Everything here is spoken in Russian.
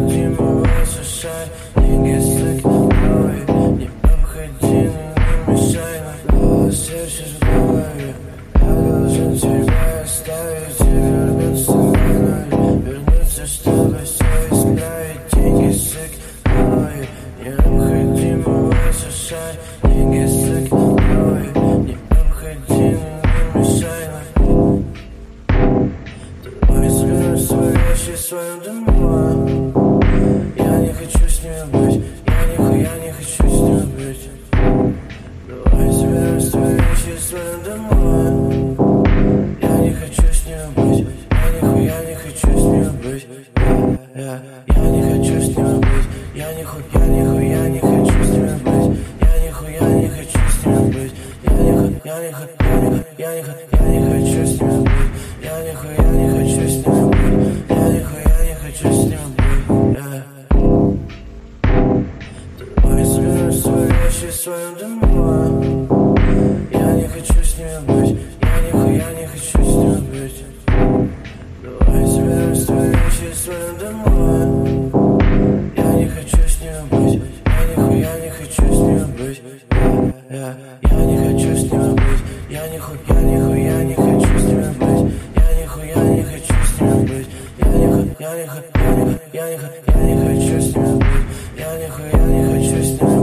необходимо высушать. Деньги сыграли, необходимо, не мешай. Голос сердце в голове, я должен тебя оставить и вернуться вновь. Вернуться, чтобы все исправить. Деньги сыграли, необходимо высушать. Деньги сыграли, необходимо, не мешай. Давай заберем свои вещи в своем дому. Я не хочу с ними быть, я нихуя не хочу с ними быть. Давай заберем свои вещи в своем дому. Я не хочу с ними быть, я нихуя не хочу с ними быть. Я не хочу с ними быть, я нихуя не хочу с ними быть. Я нихуя не хочу с ними быть. Я не хочу с ними быть. Я нихуя не хочу с ними быть. Я нихуя не хочу с ними быть. Давай заберем свои вещи в своем дому. Я не хочу с ними быть. Я нихуя не хочу с ними быть. Давай заберем свои вещи в своем дому. Я не хочу с ними быть. Я нихуя не хочу с ними быть. Я не хочу с ними быть. Я нихуя не хочу с ними быть. Я нихуя не хочу с ними быть. Я не хочу с ними быть. Я нихуя не хочу с ними